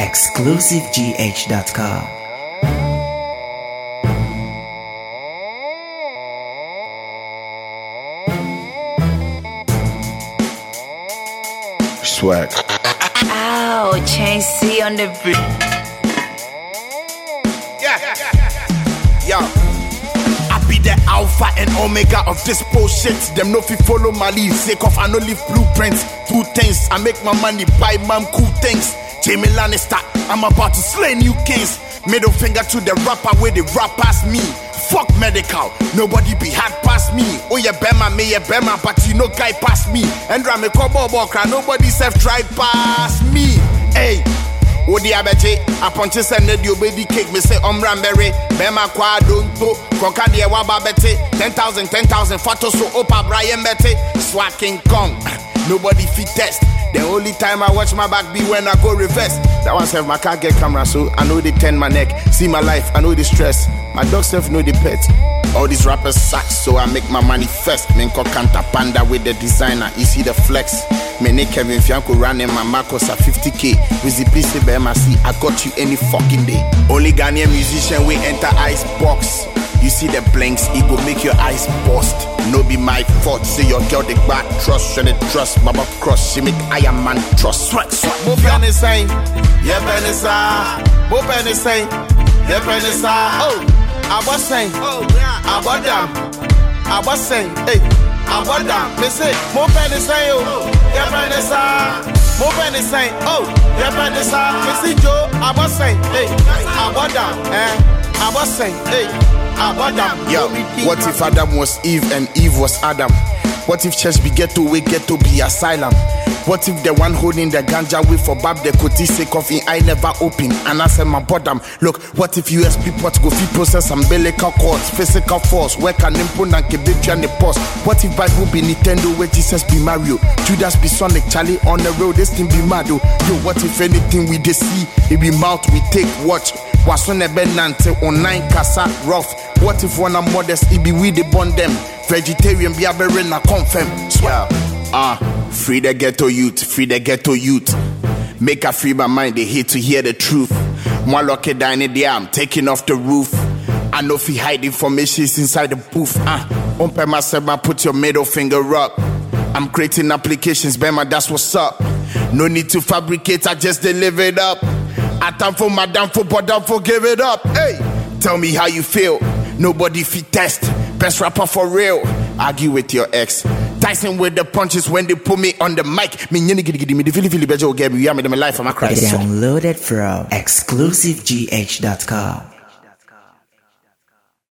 ExclusiveGH.com. Swag. Ow, Chain C on the beat. Yo. I be the alpha and omega of this bullshit. Them no fi follow my lead, sake of I no leave blueprints. 2 things, I make my money, buy man cool things. Jamie Lannister, I'm about to slay new kings. Middle finger to the rapper where the rap past me. Fuck medical, nobody be hard past me. Oh yeah, Bema, me yeah Bema, but you know guy past me. And Rame Kobo Bokra, nobody self try past me. Hey, Odi abeche, a punches and need your baby cake. Me say Ramberry, Bema kwa don't to Koka de wababete, 10,000 photos so Opa Brian Bete, Swag King Kong. Nobody fit test. The only time I watch my back be when I go reverse. That one self, my car get camera, so I know they turn my neck. See my life, I know the stress. My dog self know the pet. All these rappers suck, so I make my money first. Menko Kanta Panda with the designer, you see the flex. Mene Kevin Fianco running my Marcos at 50k. With the piece of MRC, I got you any fucking day. Only Ghanaian musician we enter ice box. You see the blinks, it go make your eyes bust. No be my fault, say your girl the bad trust, and the trust, Baba cross, she make Iron Man trust. Swag, Mo penny saying, yeah penny sa, Mo penny saying, yeah penny sa. Oh, I was saying, I was damn, I was saying, hey, I was damn. Me say, Mo penny saying, oh, yeah penny sa, Mo penny saying, oh, yeah penny sa. Me see Joe, I was saying, hey, I was damn, I was saying, hey. Yo, what if Adam was Eve and Eve was Adam? What if church be ghetto, we get to be asylum? What if the one holding the ganja way for Bab the Koti say coffee I never open and I said my bottom? Look, what if USB port go fit process umbilical cords, physical force, work an input and kebetri and the pause? What if Bible be Nintendo where Jesus be Mario, Judas be Sonic, Charlie on the road, this thing be Mado? Yo, what if anything we dey see, it be mouth we take watch? Wasone benante online kasa rough. What if one are modest, it be we the bond them? Vegetarian be a berena confirm. Free the ghetto youth, free the ghetto youth. Make a free my mind, they hate to hear the truth. One lucky down in the arm, taking off the roof. I know if you hide information inside the booth. Umpe myself, put your middle finger up. I'm creating applications, Bema, that's what's up. No need to fabricate, I just deliver it up. I time for my damn for, but don't forgive it up. Hey, tell me how you feel. Nobody fit test. Best rapper for real. Argue with your ex. Tyson with the punches when they put me on the mic. Me the Philly bejo get me. I'm in my life. I'm a cry. Download it from ExclusiveGH.com.